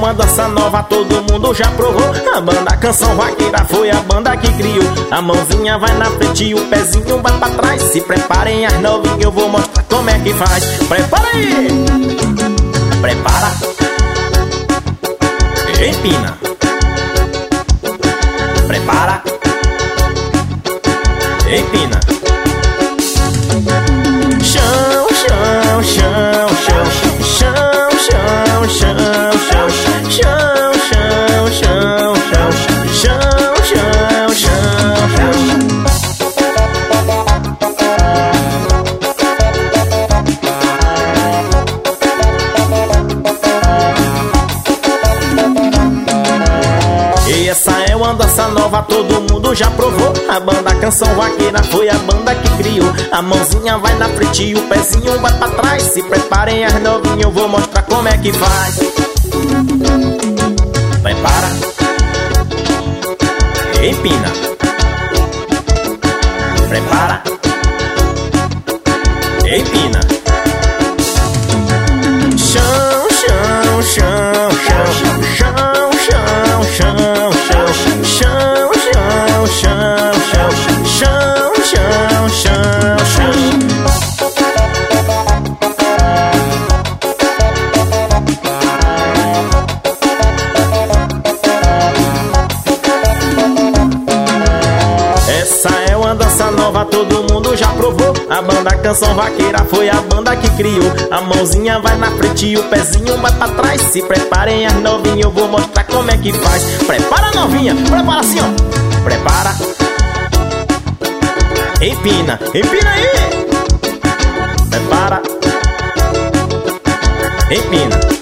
uma dança nova, todo mundo já provou. A banda Canção Vaqueira foi a banda que criou. A mãozinha vai na frente e o pezinho vai pra trás. Se preparem as novinhas, eu vou mostrar como é que faz. Prepara aí! Prepara! Empina! Prepara! Empina! Chão, chão, chão, chão, chão, chão, chão, chão, chão, chão, chão, chão, chão, chão, chão. E essa é uma dança nova, todo mundo já provou. A banda Canção Vaqueira foi a banda que criou. A mãozinha vai na frente e o pezinho vai pra trás. Se preparem as novinhas, eu vou mostrar como é que faz. Prepara. Empina. Prepara. Empina. Chão, chão, chão, chão, chão, chão, chão, chão, chão, chão, chão, chão, chão, chão, chão. Essa é uma dança nova, todo mundo já provou. A banda Canção Vaqueira foi a banda que criou. A mãozinha vai na frente e o pezinho vai pra trás. Se preparem as novinhas, eu vou mostrar como é que faz. Prepara, novinha, prepara assim, ó. Prepara. Empina, empina aí. Prepara. Empina.